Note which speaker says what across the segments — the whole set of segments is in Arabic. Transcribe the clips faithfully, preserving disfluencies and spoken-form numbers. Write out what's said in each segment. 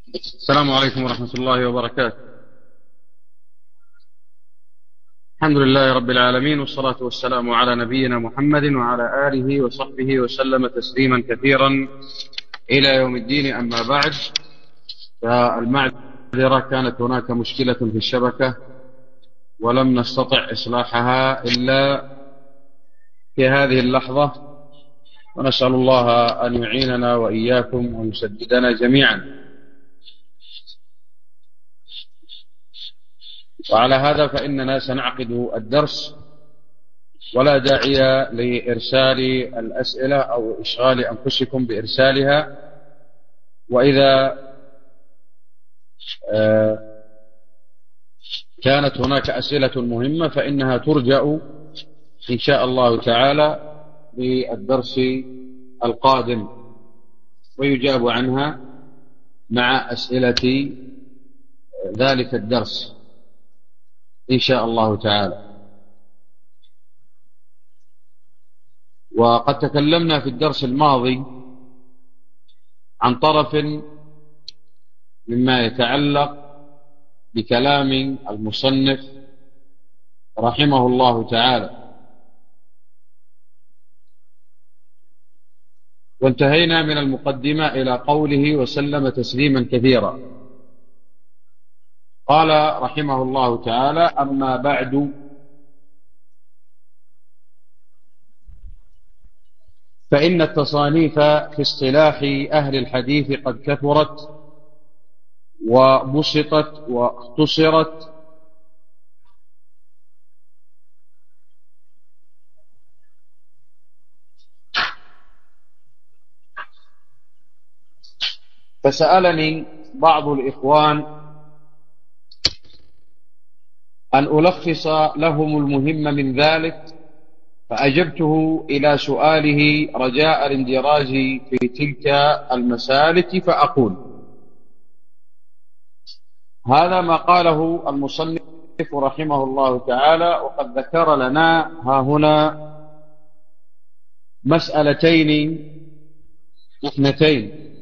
Speaker 1: السلام عليكم ورحمة الله وبركاته. الحمد لله رب العالمين، والصلاة والسلام على نبينا محمد وعلى آله وصحبه وسلم تسليما كثيرا إلى يوم الدين. أما بعد، فالمعذرة كانت هناك مشكلة في الشبكة ولم نستطع إصلاحها إلا في هذه اللحظة، ونسأل الله أن يعيننا وإياكم ويسددنا جميعا. وعلى هذا فإننا سنعقد الدرس، ولا داعي لإرسال الأسئلة أو إشغال أنفسكم بإرسالها. وإذا كانت هناك أسئلة مهمة فإنها ترجع إن شاء الله تعالى بالدرس القادم، ويجاب عنها مع أسئلة ذلك الدرس إن شاء الله تعالى. وقد تكلمنا في الدرس الماضي عن طرف مما يتعلق بكلام المصنف رحمه الله تعالى، وانتهينا من المقدمة إلى قوله وسلم تسليما كثيرا. قال رحمه الله تعالى: أما بعد، فإن التصانيف في اصطلاح أهل الحديث قد كثرت وبسطت واختصرت، فسألني بعض الإخوان أن ألخص لهم المهم من ذلك، فأجبته إلى سؤاله رجاء الاندراج في تلك المسالك، فأقول: هذا ما قاله المصنف رحمه الله تعالى، وقد ذكر لنا ها هنا مسألتين اثنتين.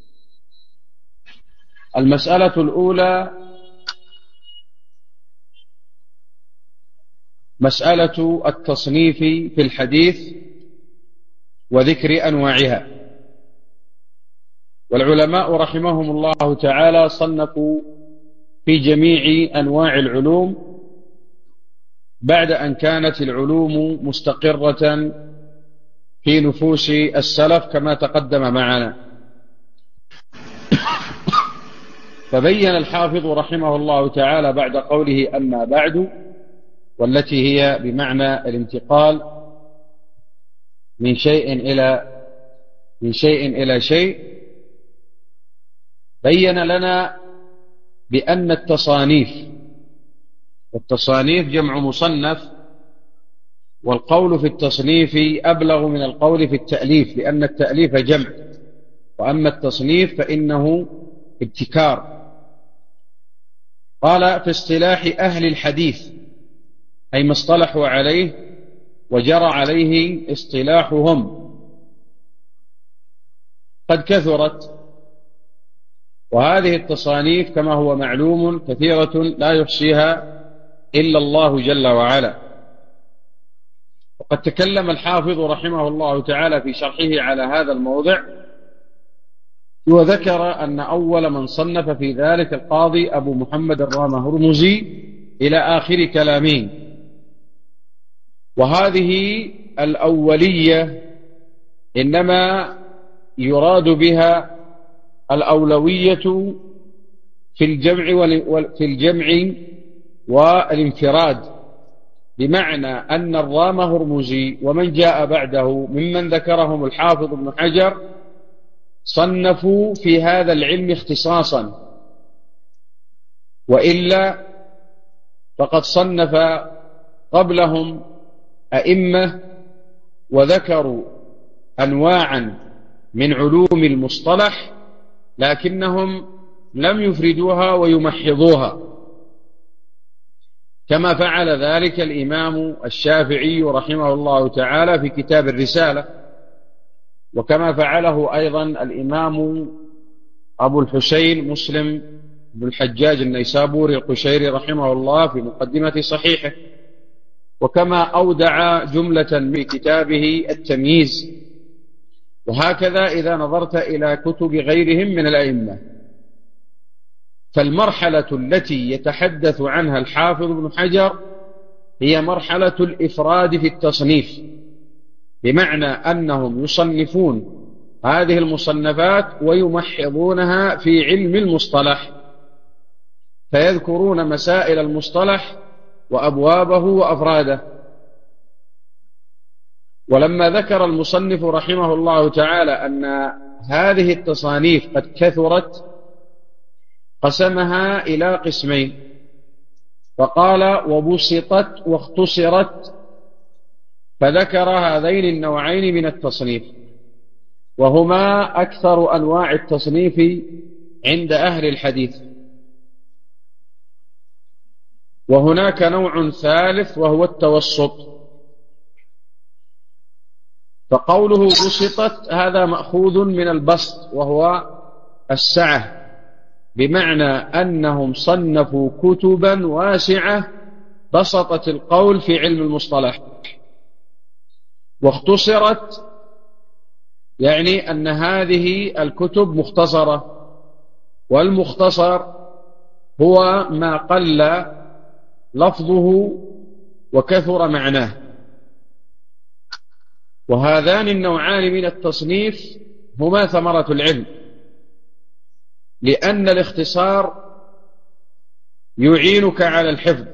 Speaker 1: المسألة الأولى مسألة التصنيف في الحديث وذكر أنواعها. والعلماء رحمهم الله تعالى صنفوا في جميع أنواع العلوم بعد أن كانت العلوم مستقرة في نفوس السلف كما تقدم معنا. فبين الحافظ رحمه الله تعالى بعد قوله أما بعد، والتي هي بمعنى الانتقال من شيء إلى من شيء إلى شيء، بين لنا بأن التصانيف، والتصانيف جمع مصنف، والقول في التصنيف أبلغ من القول في التأليف، لأن التأليف جمع، وأما التصنيف فإنه ابتكار. قال: في اصطلاح أهل الحديث، أي ما اصطلحوا عليه وجرى عليه اصطلاحهم، قد كثرت. وهذه التصانيف كما هو معلوم كثيرة لا يحصيها إلا الله جل وعلا. وقد تكلم الحافظ رحمه الله تعالى في شرحه على هذا الموضع، وذكر أن أول من صنف في ذلك القاضي أبو محمد الرامة هرمزي إلى آخر كلامين. وهذه الأولية إنما يراد بها الأولوية في الجمع في الجمع والانفراد، بمعنى أن الرامة هرمزي ومن جاء بعده ممن ذكرهم الحافظ ابن حجر صنفوا في هذا العلم اختصاصا، وإلا فقد صنف قبلهم أئمة وذكروا أنواعا من علوم المصطلح، لكنهم لم يفردوها ويمحضوها، كما فعل ذلك الإمام الشافعي رحمه الله تعالى في كتاب الرسالة، وكما فعله أيضا الإمام أبو الحسين مسلم بن الحجاج النيسابوري القشيري رحمه الله في مقدمة صحيحه، وكما أودع جملة من كتابه التمييز. وهكذا إذا نظرت إلى كتب غيرهم من الأئمة، فالمرحلة التي يتحدث عنها الحافظ ابن حجر هي مرحلة الإفراد في التصنيف، بمعنى أنهم يصنفون هذه المصنفات ويمحضونها في علم المصطلح، فيذكرون مسائل المصطلح وأبوابه وأفراده. ولما ذكر المصنف رحمه الله تعالى أن هذه التصانيف قد كثرت قسمها إلى قسمين، فقال وبسطت واختصرت، فذكر هذين النوعين من التصنيف، وهما أكثر أنواع التصنيف عند أهل الحديث. وهناك نوع ثالث وهو التوسط، فقوله بسطت هذا مأخوذ من البسط وهو السعة، بمعنى أنهم صنفوا كتبا واسعة بسطت القول في علم المصطلح. واختصرت يعني أن هذه الكتب مختصرة، والمختصر هو ما قل لفظه وكثر معناه. وهذان النوعان من التصنيف هما ثمرة العلم، لأن الاختصار يعينك على الحفظ،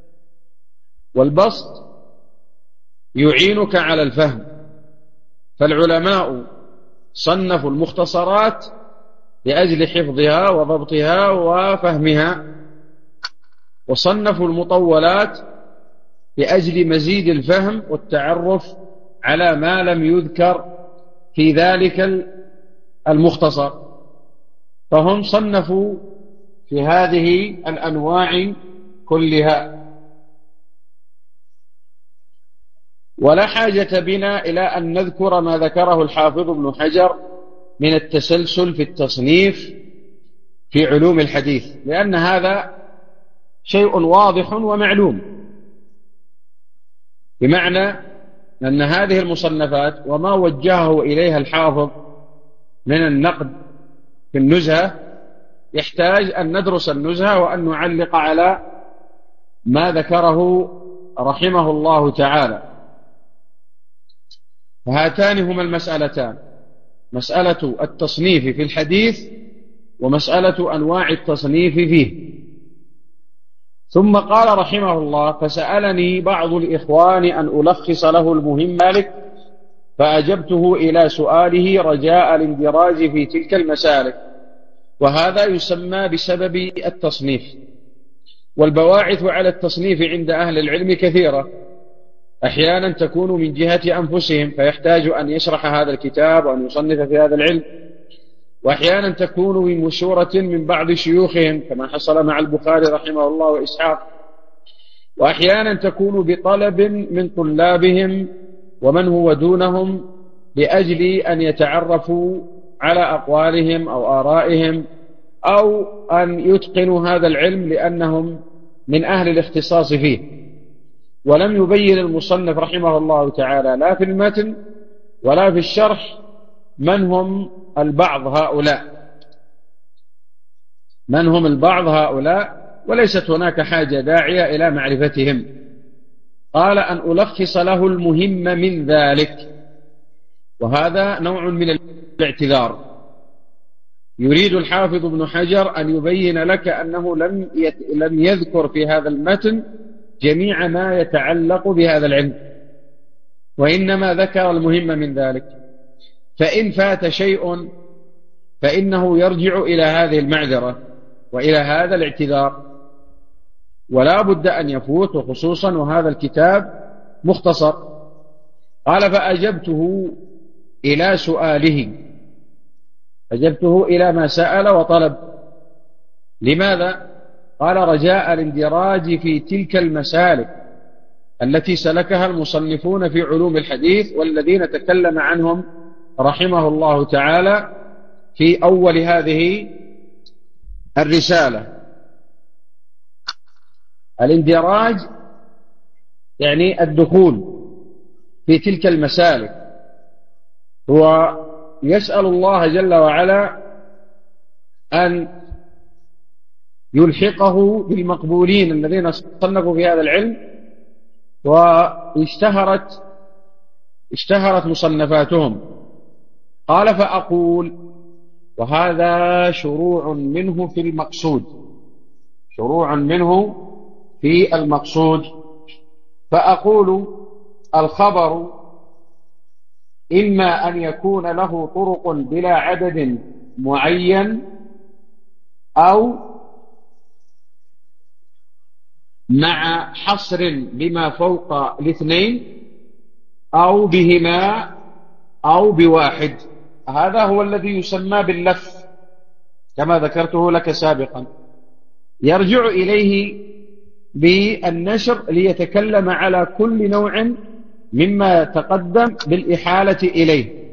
Speaker 1: والبسط يعينك على الفهم. فالعلماء صنفوا المختصرات لأجل حفظها وضبطها وفهمها، وصنفوا المطولات لأجل مزيد الفهم والتعرف على ما لم يذكر في ذلك المختصر. فهم صنفوا في هذه الأنواع كلها. ولا حاجة بنا إلى أن نذكر ما ذكره الحافظ ابن حجر من التسلسل في التصنيف في علوم الحديث، لأن هذا شيء واضح ومعلوم، بمعنى أن هذه المصنفات وما وجهه إليها الحافظ من النقد في النزهة يحتاج أن ندرس النزهة وأن نعلق على ما ذكره رحمه الله تعالى. فهاتان هما المسألتان، مسألة التصنيف في الحديث ومسألة أنواع التصنيف فيه. ثم قال رحمه الله: فسألني بعض الإخوان أن ألخص له المهم ذلك، فأجبته إلى سؤاله رجاء الاندراج في تلك المسالك. وهذا يسمى بسبب التصنيف. والبواعث على التصنيف عند أهل العلم كثيرة، أحيانا تكون من جهة أنفسهم فيحتاج أن يشرح هذا الكتاب وأن يصنف في هذا العلم، وأحيانا تكون من مشورة من بعض شيوخهم كما حصل مع البخاري رحمه الله وإسحاق، وأحيانا تكون بطلب من طلابهم ومن هو دونهم لأجل أن يتعرفوا على أقوالهم أو آرائهم، أو أن يتقنوا هذا العلم لأنهم من أهل الاختصاص فيه. ولم يبين المصنف رحمه الله تعالى لا في المتن ولا في الشرح من هم البعض هؤلاء من هم البعض هؤلاء وليست هناك حاجة داعية إلى معرفتهم. قال أن ألخص له المهم من ذلك، وهذا نوع من الاعتذار. يريد الحافظ ابن حجر أن يبين لك أنه لم لم يذكر في هذا المتن جميع ما يتعلق بهذا العلم، وإنما ذكر المهم من ذلك. فإن فات شيء فإنه يرجع إلى هذه المعذرة وإلى هذا الاعتذار، ولا بد أن يفوت، وخصوصا وهذا الكتاب مختصر. قال: فأجبته إلى سؤاله، أجبته إلى ما سأل وطلب. لماذا؟ قال: رجاء الاندراج في تلك المسالك التي سلكها المصنفون في علوم الحديث والذين تكلم عنهم رحمه الله تعالى في أول هذه الرسالة. الاندراج يعني الدخول في تلك المسالك، هو يسأل الله جل وعلا أن يلحقه بالمقبولين الذين صنفوا في هذا العلم واشتهرت اشتهرت مصنفاتهم. قال فأقول، وهذا شروع منه في المقصود، شروع منه في المقصود. فأقول الخبر إما أن يكون له طرق بلا عدد معين، أو مع حصر بما فوق الاثنين، أو بهما، أو بواحد. هذا هو الذي يسمى باللف كما ذكرته لك سابقا، يرجع إليه بالنشر ليتكلم على كل نوع مما تقدم بالإحالة إليه،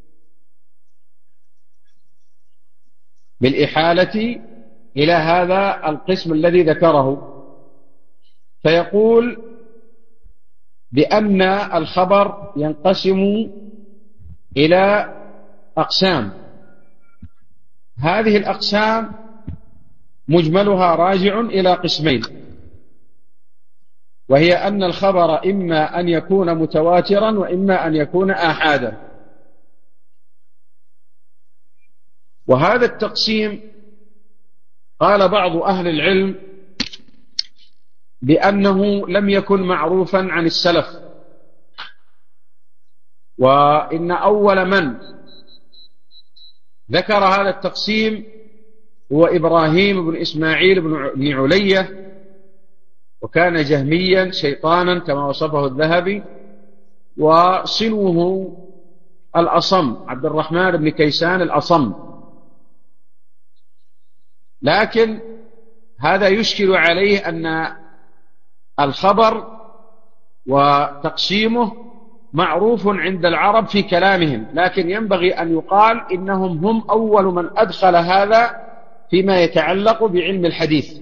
Speaker 1: بالإحالة إلى هذا القسم الذي ذكره. فيقول بأن الخبر ينقسم إلى أقسام، هذه الأقسام مجملها راجع إلى قسمين، وهي أن الخبر إما أن يكون متواترا وإما أن يكون آحادا. وهذا التقسيم قال بعض أهل العلم بأنه لم يكن معروفا عن السلف، وإن أول من ذكر هذا التقسيم هو إبراهيم بن إسماعيل بن علية، وكان جهميا شيطانا كما وصفه الذهبي، وصنوه الأصم عبد الرحمن بن كيسان الأصم. لكن هذا يشكل عليه أن الخبر وتقسيمه معروف عند العرب في كلامهم، لكن ينبغي أن يقال إنهم هم أول من أدخل هذا فيما يتعلق بعلم الحديث،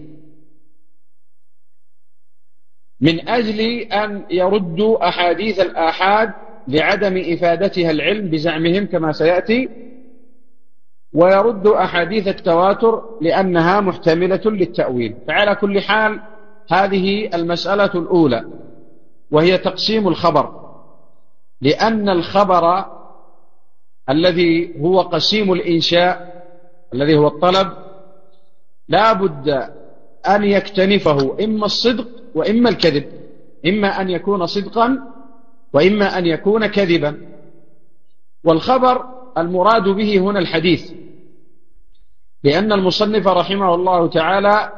Speaker 1: من أجل أن يردوا أحاديث الآحاد لعدم إفادتها العلم بزعمهم كما سيأتي، ويردوا أحاديث التواتر لأنها محتملة للتأويل. فعلى كل حال هذه المسألة الأولى، وهي تقسيم الخبر، لأن الخبر الذي هو قسيم الإنشاء الذي هو الطلب لا بد أن يكتنفه إما الصدق وإما الكذب، إما أن يكون صدقا وإما أن يكون كذبا. والخبر المراد به هنا الحديث، لأن المصنف رحمه الله تعالى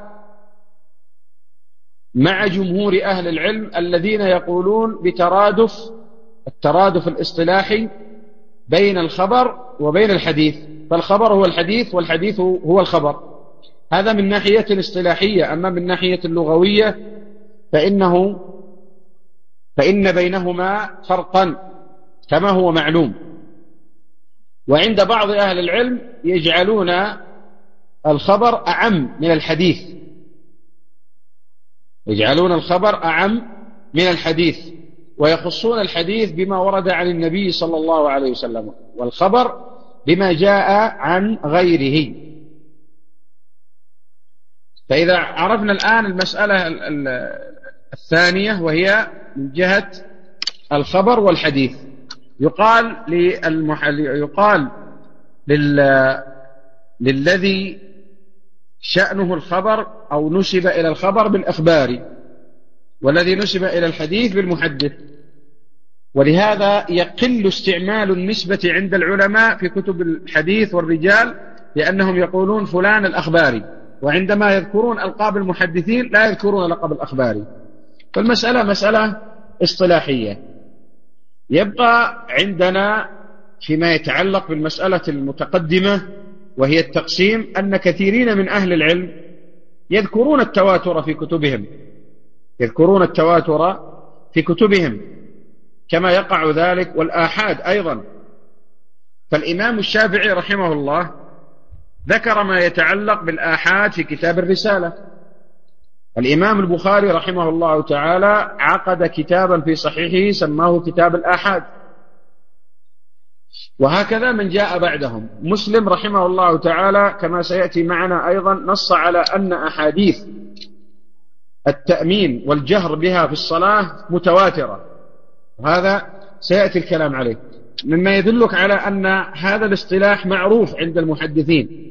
Speaker 1: مع جمهور أهل العلم الذين يقولون بترادف الترادف الاصطلاحي بين الخبر وبين الحديث، فالخبر هو الحديث والحديث هو الخبر. هذا من ناحية الاصطلاحية. أما من ناحية اللغوية فإنه فإن بينهما فرقا كما هو معلوم. وعند بعض أهل العلم يجعلون الخبر أعم من الحديث، يجعلون الخبر أعم من الحديث، ويخصون الحديث بما ورد عن النبي صلى الله عليه وسلم، والخبر بما جاء عن غيره. فإذا عرفنا الآن المسألة الثانية وهي من جهة الخبر والحديث، يقال للمحل يقال لل... للذي شأنه الخبر أو نسب إلى الخبر بالأخبار، والذي نسب إلى الحديث بالمحدث. ولهذا يقل استعمال النسبة عند العلماء في كتب الحديث والرجال، لأنهم يقولون فلان الأخباري، وعندما يذكرون ألقاب المحدثين لا يذكرون لقب الأخباري. فالمسألة مسألة اصطلاحية. يبقى عندنا فيما يتعلق بالمسألة المتقدمة وهي التقسيم أن كثيرين من أهل العلم يذكرون التواتر في كتبهم يذكرون التواتر في كتبهم كما يقع ذلك، والآحاد أيضا. فالإمام الشافعي رحمه الله ذكر ما يتعلق بالآحاد في كتاب الرسالة. الإمام البخاري رحمه الله تعالى عقد كتابا في صحيحه سماه كتاب الآحاد، وهكذا من جاء بعدهم. مسلم رحمه الله تعالى كما سيأتي معنا أيضا نص على أن أحاديث التأمين والجهر بها في الصلاة متواترة، وهذا سيأتي الكلام عليه، مما يدلك على أن هذا الاصطلاح معروف عند المحدثين.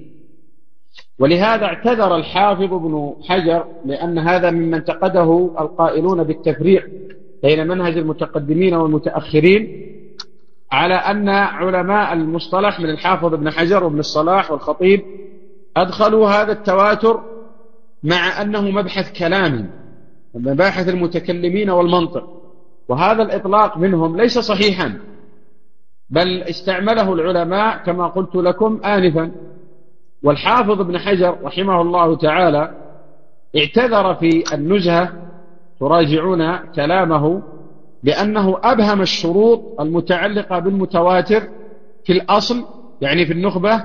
Speaker 1: ولهذا اعتذر الحافظ ابن حجر، لأن هذا مما انتقده القائلون بالتفريع بين منهج المتقدمين والمتأخرين، على أن علماء المصطلح من الحافظ ابن حجر وابن الصلاح والخطيب أدخلوا هذا التواتر مع أنه مبحث كلامي، مباحث المتكلمين والمنطق، وهذا الإطلاق منهم ليس صحيحا، بل استعمله العلماء كما قلت لكم آنفا. والحافظ ابن حجر رحمه الله تعالى اعتذر في النزهة، تراجعون كلامه، بأنه أبهم الشروط المتعلقة بالمتواتر في الأصل، يعني في النخبة.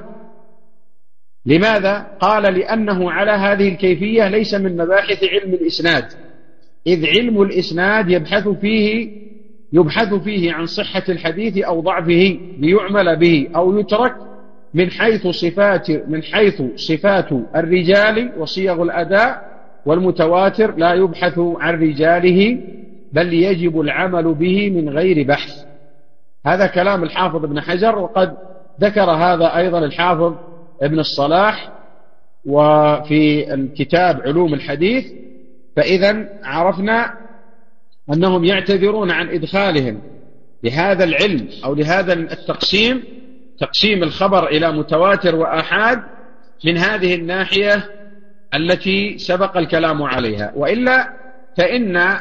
Speaker 1: لماذا؟ قال لأنه على هذه الكيفية ليس من مباحث علم الإسناد، إذ علم الإسناد يبحث فيه يبحث فيه عن صحة الحديث أو ضعفه ليعمل به أو يترك من حيث صفات من حيث صفات الرجال وصيغ الأداء، والمتواتر لا يبحث عن رجاله بل يجب العمل به من غير بحث. هذا كلام الحافظ ابن حجر، وقد ذكر هذا أيضا الحافظ ابن الصلاح وفي الكتاب علوم الحديث. فإذا عرفنا أنهم يعتذرون عن إدخالهم لهذا العلم أو لهذا التقسيم، تقسيم الخبر إلى متواتر وآحاد، من هذه الناحية التي سبق الكلام عليها. وإلا فإن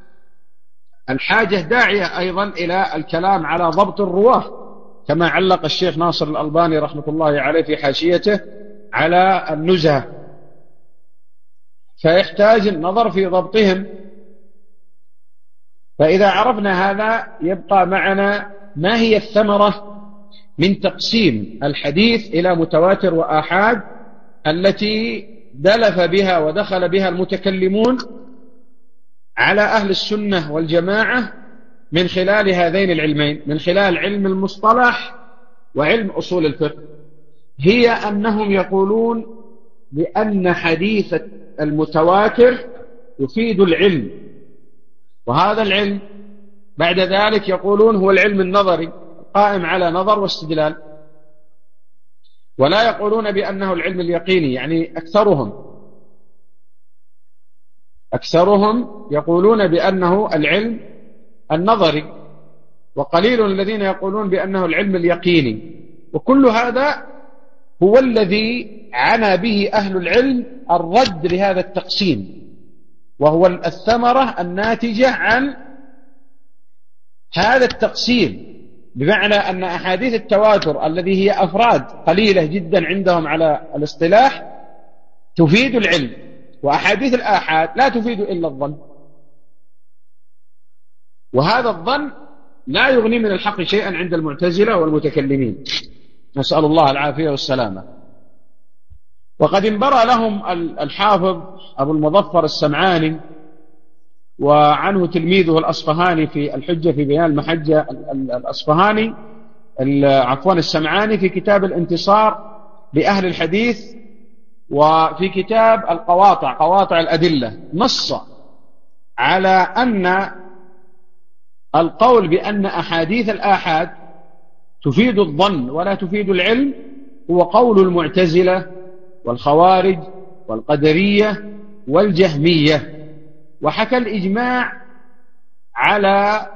Speaker 1: الحاجة داعية أيضا إلى الكلام على ضبط الرواة، كما علق الشيخ ناصر الألباني رحمة الله عليه في حاشيته على النزهة، فيحتاج النظر في ضبطهم. فإذا عرفنا هذا يبقى معنا ما هي الثمرة من تقسيم الحديث إلى متواتر وآحاد التي دلف بها ودخل بها المتكلمون على أهل السنة والجماعة من خلال هذين العلمين، من خلال علم المصطلح وعلم أصول الفقه. هي أنهم يقولون بأن حديث المتواتر يفيد العلم، وهذا العلم بعد ذلك يقولون هو العلم النظري قائم على نظر واستدلال، ولا يقولون بأنه العلم اليقيني. يعني أكثرهم أكثرهم يقولون بأنه العلم النظري، وقليل الذين يقولون بأنه العلم اليقيني. وكل هذا هو الذي عنى به أهل العلم الرد لهذا التقسيم، وهو الثمرة الناتجة عن هذا التقسيم، بمعنى أن أحاديث التواتر الذي هي أفراد قليلة جدا عندهم على الاصطلاح تفيد العلم، وأحاديث الآحاد لا تفيد إلا الظن، وهذا الظن لا يغني من الحق شيئا عند المعتزلة والمتكلمين، نسأل الله العافية والسلامة. وقد انبرى لهم الحافظ أبو المظفر السمعاني، وعنه تلميذه الأصفهاني في الحجة في بيان المحجة، الأصفهاني عفوا السمعاني في كتاب الانتصار لأهل الحديث، وفي كتاب القواطع قواطع الأدلة، نص على أن القول بأن أحاديث الآحاد تفيد الظن ولا تفيد العلم هو قول المعتزلة والخوارج والقدرية والجهمية، وحكى الإجماع على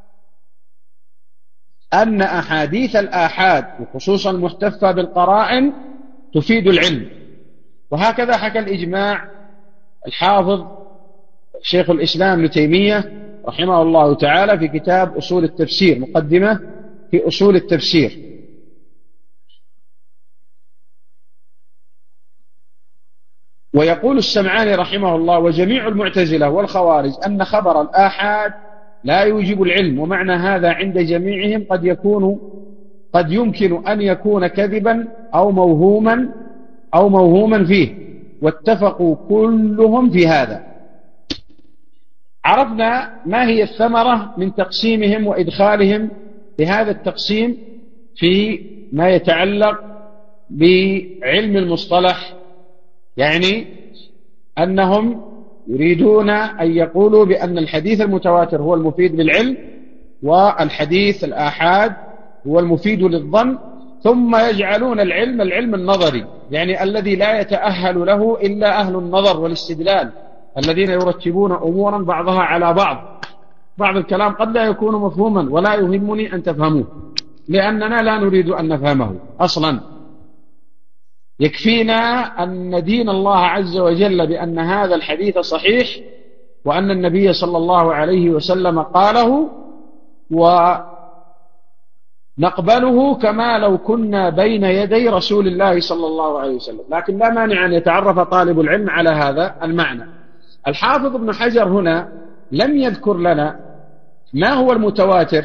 Speaker 1: أن أحاديث الآحاد وخصوصا المحتفى بالقرائن تفيد العلم. وهكذا حكى الإجماع الحافظ شيخ الإسلام ابن تيمية رحمه الله تعالى في كتاب أصول التفسير، مقدمة في أصول التفسير. ويقول السمعاني رحمه الله: وجميع المعتزلة والخوارج أن خبر الآحاد لا يوجب العلم، ومعنى هذا عند جميعهم قد يكون قد يمكن أن يكون كذبا أو موهوما أو موهوما فيه، واتفقوا كلهم في هذا. عرفنا ما هي الثمرة من تقسيمهم وإدخالهم بهذا التقسيم في ما يتعلق بعلم المصطلح، يعني أنهم يريدون أن يقولوا بأن الحديث المتواتر هو المفيد للعلم، والحديث الآحاد هو المفيد للظن، ثم يجعلون العلم العلم النظري، يعني الذي لا يتأهل له إلا أهل النظر والاستدلال، الذين يرتبون أمورا بعضها على بعض. بعض الكلام قد لا يكون مفهوما ولا يهمني أن تفهموه، لأننا لا نريد أن نفهمه أصلا. يكفينا أن ندين الله عز وجل بأن هذا الحديث صحيح، وأن النبي صلى الله عليه وسلم قاله، ونقبله كما لو كنا بين يدي رسول الله صلى الله عليه وسلم. لكن لا مانع أن يتعرف طالب العلم على هذا المعنى. الحافظ ابن حجر هنا لم يذكر لنا ما هو المتواتر،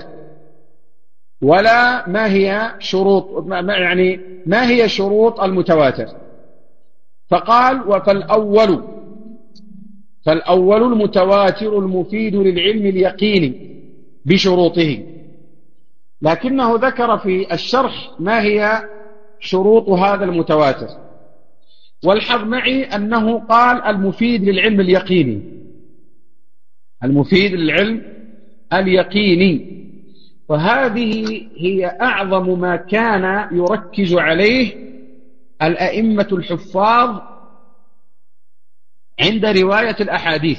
Speaker 1: ولا ما هي شروط، يعني ما هي شروط المتواتر، فقال وفالأول فالأول المتواتر المفيد للعلم اليقيني بشروطه. لكنه ذكر في الشرح ما هي شروط هذا المتواتر، والحظ معي أنه قال المفيد للعلم اليقيني، المفيد للعلم اليقيني. وهذه هي أعظم ما كان يركز عليه الأئمة الحفاظ عند رواية الأحاديث،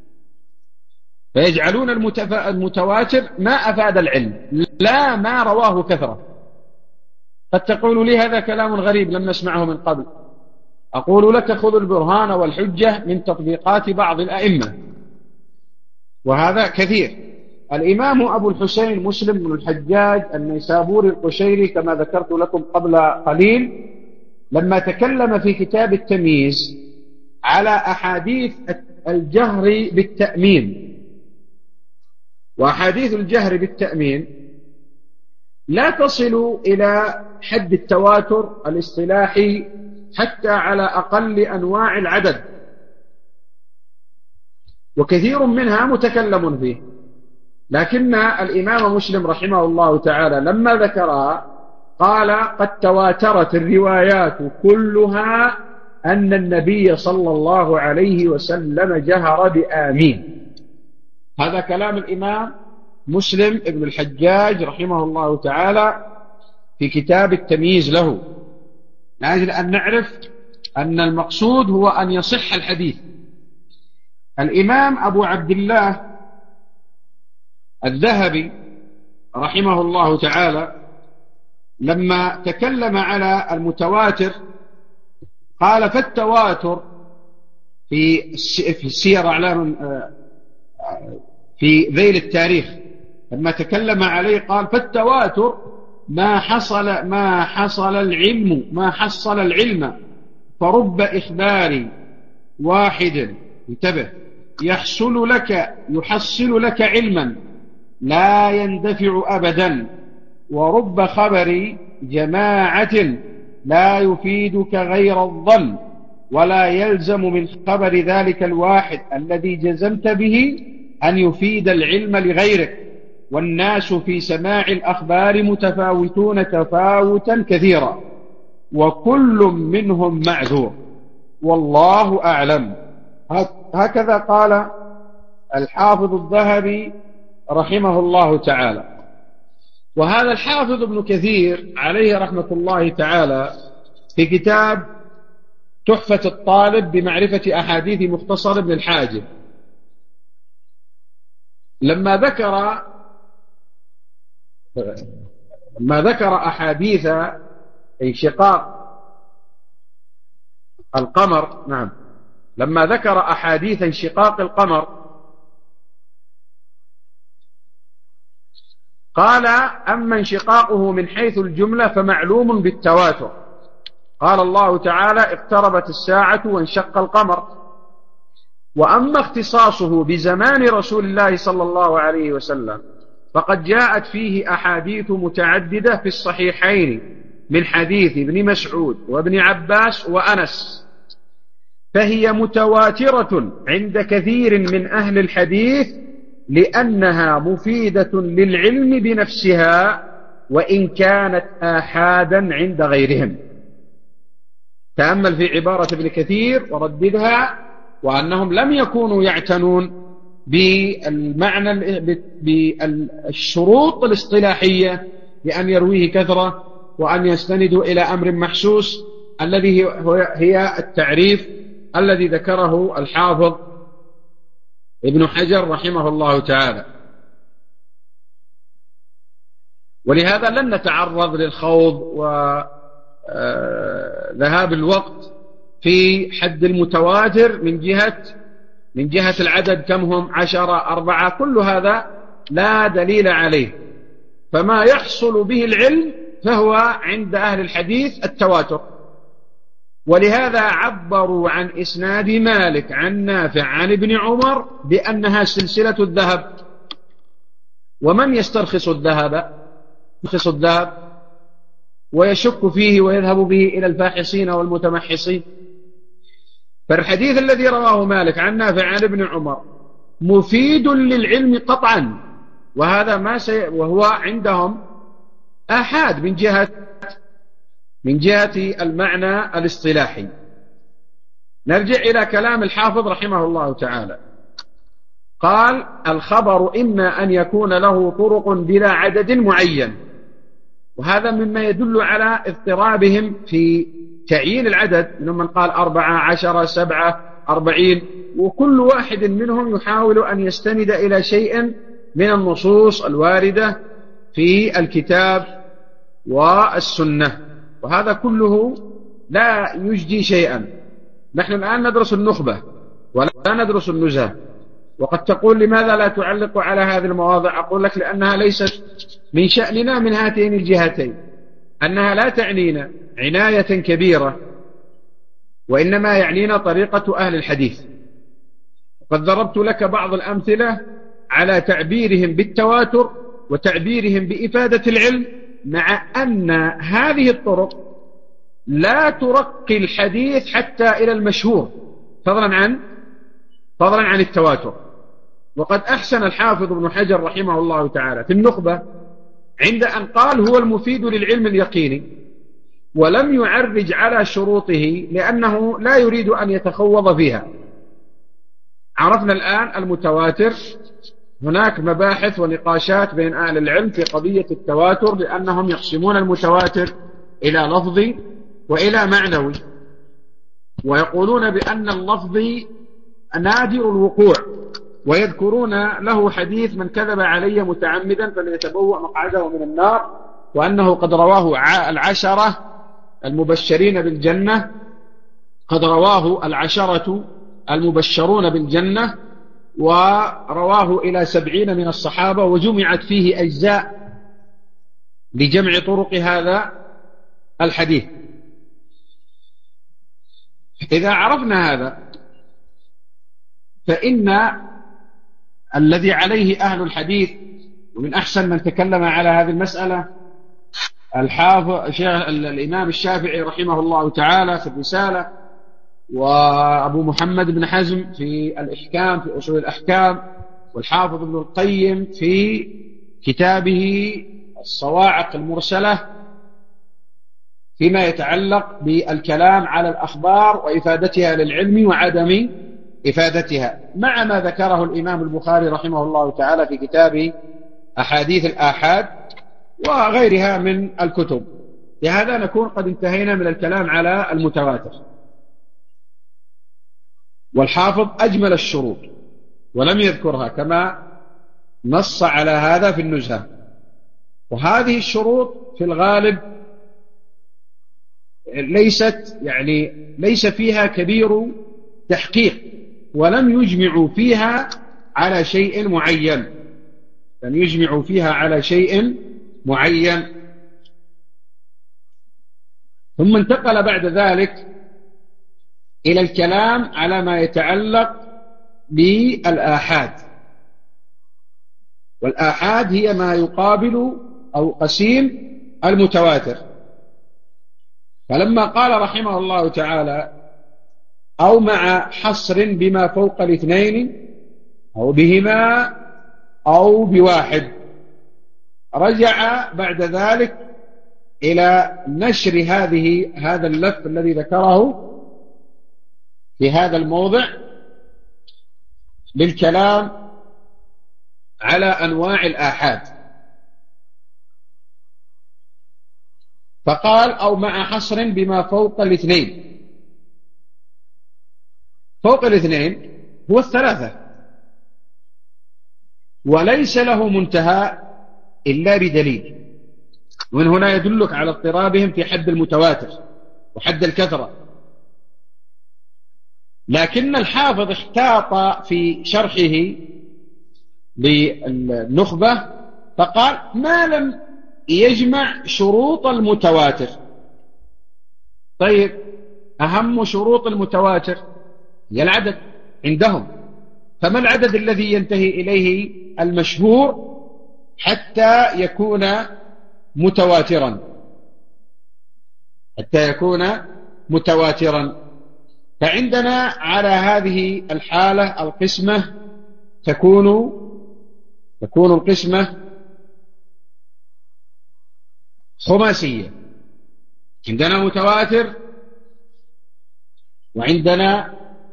Speaker 1: فيجعلون المتواتر ما أفاد العلم، لا ما رواه كثرة. قد تقول لي هذا كلام غريب لم نسمعه من قبل. أقول لك خذ البرهان والحجة من تطبيقات بعض الأئمة، وهذا كثير. الإمام أبو الحسين مسلم بن الحجاج النيسابوري القشيري كما ذكرت لكم قبل قليل، لما تكلم في كتاب التمييز على أحاديث الجهر بالتأمين، وأحاديث الجهر بالتأمين لا تصل إلى حد التواتر الاصطلاحي حتى على أقل أنواع العدد، وكثير منها متكلم فيه. لكن الإمام مسلم رحمه الله تعالى لما ذكرها قال قد تواترت الروايات كلها أن النبي صلى الله عليه وسلم جهر بآمين. هذا كلام الإمام مسلم ابن الحجاج رحمه الله تعالى في كتاب التمييز له، لأجل أن نعرف أن المقصود هو أن يصح الحديث. الإمام أبو عبد الله الذهبي رحمه الله تعالى لما تكلم على المتواتر قال فالتواتر في في سير أعلام في ذيل التاريخ، لما تكلم عليه قال فالتواتر ما حصل ما حصل العلم ما حصل العلم فرب إخبار واحد، انتبه، يحصل لك يحصل لك علما لا يندفع أبدا، ورب خبر جماعة لا يفيدك غير الظن، ولا يلزم من خبر ذلك الواحد الذي جزمت به أن يفيد العلم لغيرك، والناس في سماع الأخبار متفاوتون تفاوتا كثيرا، وكل منهم معذور والله أعلم. هكذا قال الحافظ الذهبي رحمه الله تعالى. وهذا الحافظ ابن كثير عليه رحمة الله تعالى في كتاب تحفة الطالب بمعرفة أحاديث مختصر ابن الحاجب لما ذكر ما ذكر أحاديث انشقاق القمر، نعم، لما ذكر أحاديث انشقاق القمر قال أما انشقاقه من حيث الجملة فمعلوم بالتواتر. قال الله تعالى اقتربت الساعة وانشق القمر. وأما اختصاصه بزمان رسول الله صلى الله عليه وسلم فقد جاءت فيه أحاديث متعددة في الصحيحين من حديث ابن مسعود وابن عباس وأنس، فهي متواترة عند كثير من أهل الحديث لأنها مفيدة للعلم بنفسها وإن كانت آحادا عند غيرهم. تأمل في عبارة ابن كثير ورددها، وأنهم لم يكونوا يعتنون بالمعنى بالشروط الاصطلاحية بأن يرويه كثرة وأن يستندوا إلى أمر محسوس الذي هي التعريف الذي ذكره الحافظ ابن حجر رحمه الله تعالى. ولهذا لن نتعرض للخوض وذهاب الوقت في حد المتواتر من جهة من جهة العدد، كم هم، عشرة، أربعة، كل هذا لا دليل عليه. فما يحصل به العلم فهو عند أهل الحديث التواتر. ولهذا عبروا عن إسناد مالك عن نافع عن ابن عمر بأنها سلسلة الذهب. ومن يسترخص الذهب يرخص الذهب ويشك فيه ويذهب به إلى الفاحصين والمتمحصين. فالحديث الذي رواه مالك عن نافع عن ابن عمر مفيد للعلم قطعا، وهذا ما سي... وهو عندهم آحاد من جهة من جهة المعنى الاصطلاحي. نرجع إلى كلام الحافظ رحمه الله تعالى. قال: الخبر إما أن يكون له طرق بلا عدد معين، وهذا مما يدل على اضطرابهم في تعيين العدد، منهم من قال أربعة، عشرة، سبعة، أربعين، وكل واحد منهم يحاول أن يستند إلى شيء من النصوص الواردة في الكتاب والسنة، وهذا كله لا يجدي شيئا. نحن الآن ندرس النخبة ولا ندرس النزهة. وقد تقول: لماذا لا تعلق على هذه المواضع؟ أقول لك: لأنها ليست من شأننا من هاتين الجهتين، أنها لا تعنينا عناية كبيرة، وإنما يعنينا طريقة أهل الحديث. قد ضربت لك بعض الأمثلة على تعبيرهم بالتواتر وتعبيرهم بإفادة العلم، مع أن هذه الطرق لا ترقي الحديث حتى إلى المشهور، فضلا عن فضلا عن التواتر. وقد أحسن الحافظ ابن حجر رحمه الله تعالى في النخبة عند أن قال: هو المفيد للعلم اليقيني، ولم يعرج على شروطه لأنه لا يريد أن يتخوض فيها. عرفنا الآن المتواتر. هناك مباحث ونقاشات بين أهل العلم في قضية التواتر، لأنهم يقسمون المتواتر إلى لفظي وإلى معنوي، ويقولون بأن اللفظي نادر الوقوع، ويذكرون له حديث: من كذب علي متعمدا فليتبوأ مقعده من النار، وأنه قد رواه العشرة المبشرين بالجنة، قد رواه العشرة المبشرون بالجنة، ورواه إلى سبعين من الصحابة، وجمعت فيه أجزاء لجمع طرق هذا الحديث. إذا عرفنا هذا فإن الذي عليه أهل الحديث، ومن أحسن من تكلم على هذه المسألة الحافظ الإمام الشافعي رحمه الله تعالى في الرسالة، وأبو محمد بن حزم في الإحكام في أصول الأحكام، والحافظ ابن القيم في كتابه الصواعق المرسلة فيما يتعلق بالكلام على الأخبار وإفادتها للعلم وعدم إفادتها، مع ما ذكره الإمام البخاري رحمه الله تعالى في كتابه أحاديث الآحاد وغيرها من الكتب. لهذا نكون قد انتهينا من الكلام على المتواتر. والحافظ أجمل الشروط ولم يذكرها، كما نص على هذا في النزهة. وهذه الشروط في الغالب ليست يعني ليس فيها كبير تحقيق، ولم يجمعوا فيها على شيء معين لم يجمعوا فيها على شيء معين ثم انتقل بعد ذلك إلى الكلام على ما يتعلق بالآحاد. والآحاد هي ما يقابل أو قسيم المتواتر. فلما قال رحمه الله تعالى أو مع حصر بما فوق الاثنين أو بهما أو بواحد، رجع بعد ذلك إلى نشر هذه هذا اللف الذي ذكره في هذا الموضع للكلام على أنواع الآحاد. فقال أو مع حصر بما فوق الاثنين. فوق الاثنين هو الثلاثة، وليس له منتهى إلا بدليل، ومن هنا يدلك على اضطرابهم في حد المتواتر وحد الكثرة. لكن الحافظ احتاط في شرحه للنخبة فقال ما لم يجمع شروط المتواتر. طيب، أهم شروط المتواتر هي العدد عندهم، فما العدد الذي ينتهي إليه المشهور حتى يكون متواترا حتى يكون متواترا فعندنا على هذه الحالة القسمة تكون تكون القسمة خماسية. عندنا متواتر، وعندنا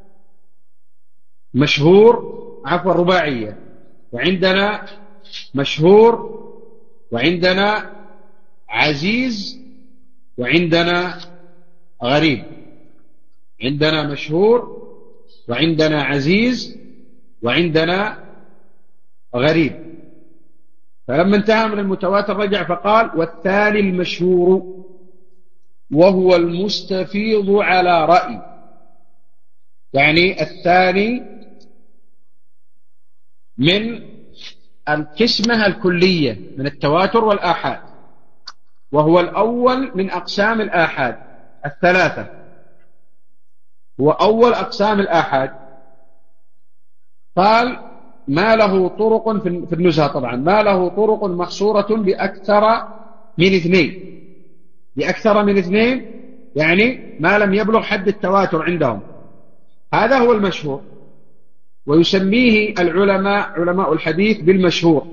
Speaker 1: مشهور عفوا رباعية، وعندنا مشهور، وعندنا عزيز، وعندنا غريب. عندنا مشهور، وعندنا عزيز، وعندنا غريب. فلما انتهى من المتواتر رجع فقال والثاني المشهور وهو المستفيض على رأي، يعني الثاني من القسمة الكلية من التواتر والآحاد، وهو الأول من أقسام الآحاد الثلاثة، هو أول أقسام الآحاد. قال ما له طرق في النزهة، طبعا ما له طرق محصورة بأكثر من اثنين، بأكثر من اثنين يعني ما لم يبلغ حد التواتر عندهم، هذا هو المشهور. ويسميه العلماء علماء الحديث بالمشهور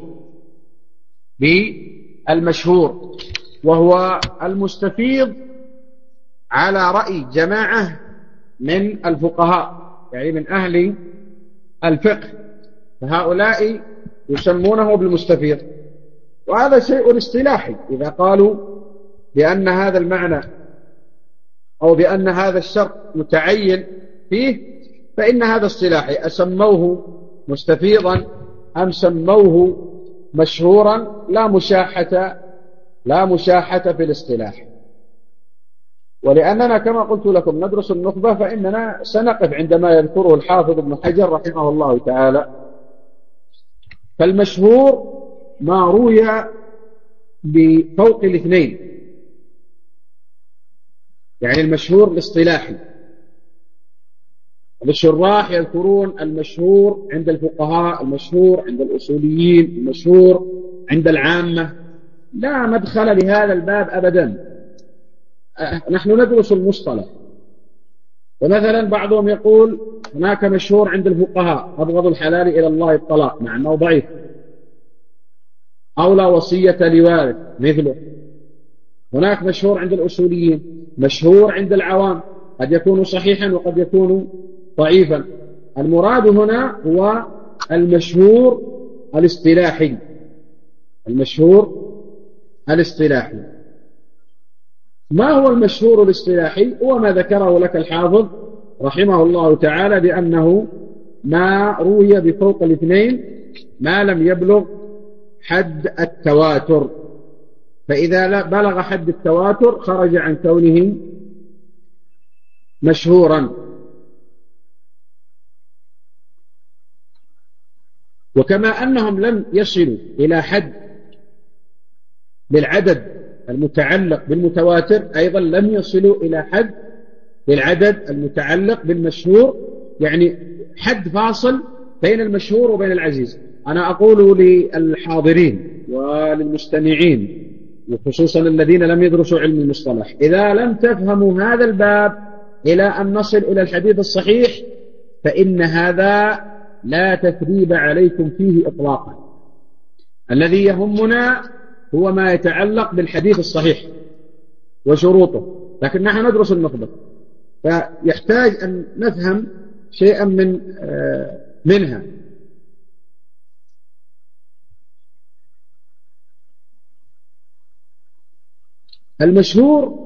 Speaker 1: بالمشهور وهو المستفيض على رأي جماعة من الفقهاء، يعني من أهل الفقه، فهؤلاء يسمونه بالمستفيض. وهذا شيء اصطلاحي، إذا قالوا بأن هذا المعنى أو بأن هذا الشرط متعين فيه فإن هذا اصطلاحي، أسموه مستفيضا أم سموه مشهورا لا مشاحة لا مشاحة في الاصطلاح. ولأننا كما قلت لكم ندرس النخبة، فإننا سنقف عندما يذكره الحافظ ابن حجر رحمه الله تعالى. فالمشهور ما روي بفوق الاثنين، يعني المشهور الاصطلاحي. الشراح يذكرون المشهور عند الفقهاء، المشهور عند الأصوليين، المشهور عند العامة، لا مدخل لهذا الباب أبدا. نحن ندرس المصطلح. ومثلا بعضهم يقول هناك مشهور عند الفقهاء أبغض الحلال إلى الله الطلاق، مع أنه ضعيف، أو لا وصية لوارث مثله. هناك مشهور عند الأصوليين، مشهور عند العوام، قد يكون صحيحا وقد يكون ضعيفا. المراد هنا هو المشهور الاصطلاحي، المشهور الاصطلاحي. ما هو المشهور الاصطلاحي؟ هو ما ذكره لك الحافظ رحمه الله تعالى بأنه ما روي بفوق الاثنين ما لم يبلغ حد التواتر، فإذا بلغ حد التواتر خرج عن كونه مشهورا. وكما أنهم لم يصلوا إلى حد للعدد المتعلق بالمتواتر، أيضا لم يصلوا إلى حد للعدد المتعلق بالمشهور، يعني حد فاصل بين المشهور وبين العزيز. أنا أقول للحاضرين وللمستمعين وخصوصا الذين لم يدرسوا علم المصطلح، إذا لم تفهموا هذا الباب إلى أن نصل إلى الحديث الصحيح فإن هذا لا تثريب عليكم فيه إطلاقا. الذي يهمنا هو ما يتعلق بالحديث الصحيح وشروطه، لكن نحن ندرس النخبة، فيحتاج أن نفهم شيئا من منها. المشهور،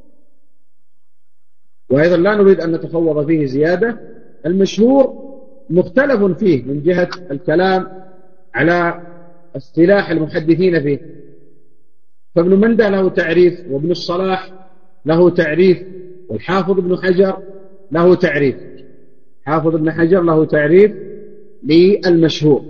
Speaker 1: وأيضا لا نريد أن نتفوض فيه زيادة، المشهور مختلف فيه من جهة الكلام على اصطلاح المحدثين فيه. فابن منده له تعريف، وابن الصلاح له تعريف، والحافظ ابن حجر له تعريف. حافظ ابن حجر له تعريف للمشهور.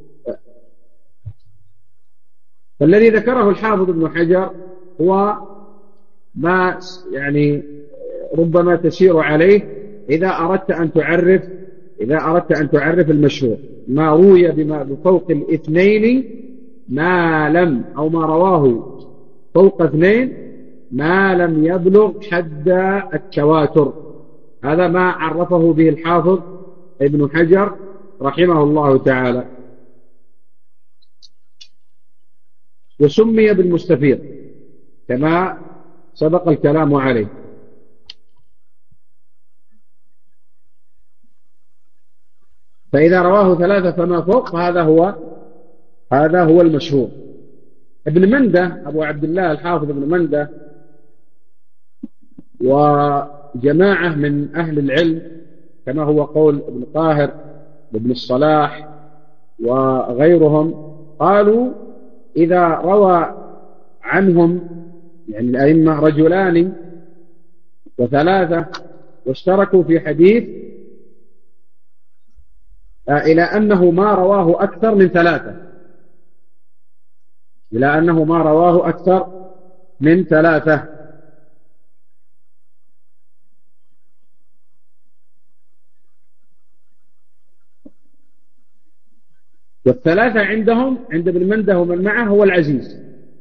Speaker 1: فالذي ذكره الحافظ ابن حجر هو ما يعني ربما تسير عليه إذا أردت أن تعرف إذا أردت أن تعرف المشهور: ما روي بما بفوق الاثنين ما لم أو ما رواه فوق اثنين ما لم يبلغ حد التواتر. هذا ما عرفه به الحافظ ابن حجر رحمه الله تعالى، وسمي بالمستفيض كما سبق الكلام عليه. فإذا رواه ثلاثة فما فوق هذا هو هذا هو المشهور. ابن منده أبو عبد الله الحافظ ابن منده وجماعة من أهل العلم كما هو قول ابن طاهر وابن الصلاح وغيرهم قالوا إذا روى عنهم يعني الأئمة رجلان وثلاثة واشتركوا في حديث إلى أنه ما رواه أكثر من ثلاثة إلى أنه ما رواه أكثر من ثلاثة والثلاثة عندهم عند ابن منده ومن معه هو العزيز.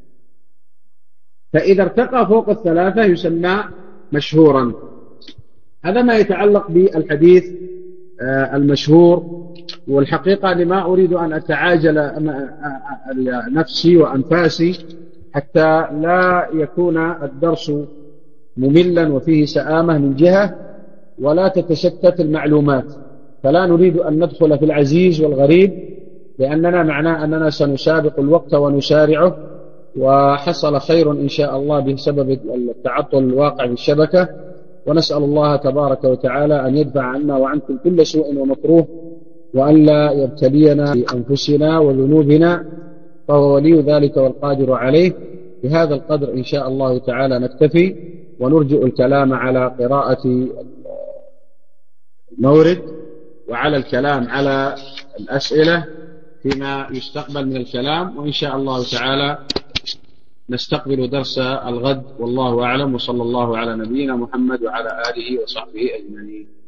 Speaker 1: فإذا ارتقى فوق الثلاثة يسمى مشهورا. هذا ما يتعلق بالحديث المشهور. والحقيقة أني ما أريد أن أتعاجل نفسي وأنفاسي حتى لا يكون الدرس مملا وفيه سآمة من جهة ولا تتشتت المعلومات. فلا نريد أن ندخل في العزيز والغريب، لأننا معناه أننا سنسابق الوقت ونسارعه، وحصل خير إن شاء الله بسبب التعطل الواقع في الشبكة. ونسأل الله تبارك وتعالى أن يدفع عنا وعنكم كل سوء ومكروه، وأن لا يبتلينا بأنفسنا وذنوبنا، فهو ولي ذلك والقادر عليه. بهذا القدر إن شاء الله تعالى نكتفي، ونرجئ الكلام على قراءة المورد وعلى الكلام على الأسئلة فيما يستقبل من الكلام، وإن شاء الله تعالى نستقبل درس الغد. والله أعلم، وصلى الله على نبينا محمد وعلى آله وصحبه أجمعين.